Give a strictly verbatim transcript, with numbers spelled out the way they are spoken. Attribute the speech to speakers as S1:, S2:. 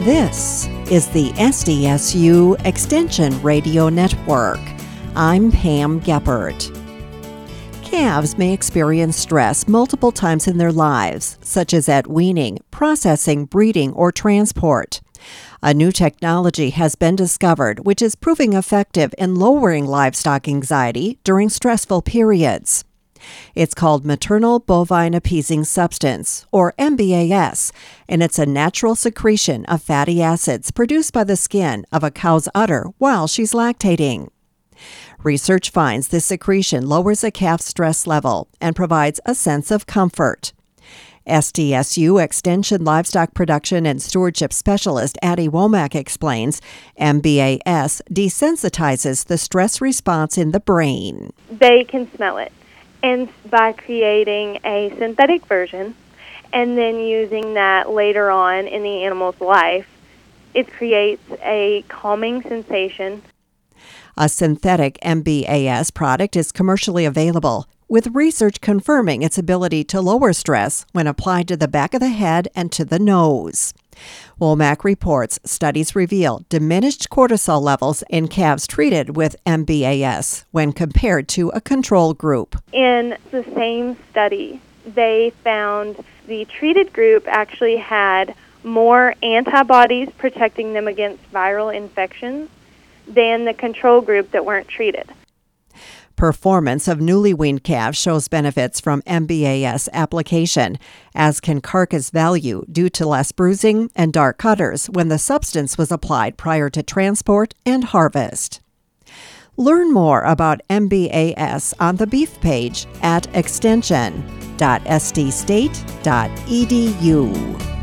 S1: This is the S D S U Extension Radio Network. I'm Pam Geppert. Calves may experience stress multiple times in their lives, such as at weaning, processing, breeding, or transport. A new technology has been discovered which is proving effective in lowering livestock anxiety during stressful periods. It's called maternal bovine appeasing substance, or M B A S, and it's a natural secretion of fatty acids produced by the skin of a cow's udder while she's lactating. Research finds this secretion lowers a calf's stress level and provides a sense of comfort. S D S U Extension Livestock Production and Stewardship Specialist Addie Womack explains M B A S desensitizes the stress response in the brain.
S2: They can smell it. And by creating a synthetic version and then using that later on in the animal's life, it creates a calming sensation.
S1: A synthetic M B A S product is commercially available, with research confirming its ability to lower stress when applied to the back of the head and to the nose. Womack reports studies reveal diminished cortisol levels in calves treated with M B A S when compared to a control group.
S2: In the same study, they found the treated group actually had more antibodies protecting them against viral infections than the control group that weren't treated.
S1: Performance of newly weaned calves shows benefits from M B A S application, as can carcass value due to less bruising and dark cutters when the substance was applied prior to transport and harvest. Learn more about M B A S on the beef page at extension dot s d state dot e d u.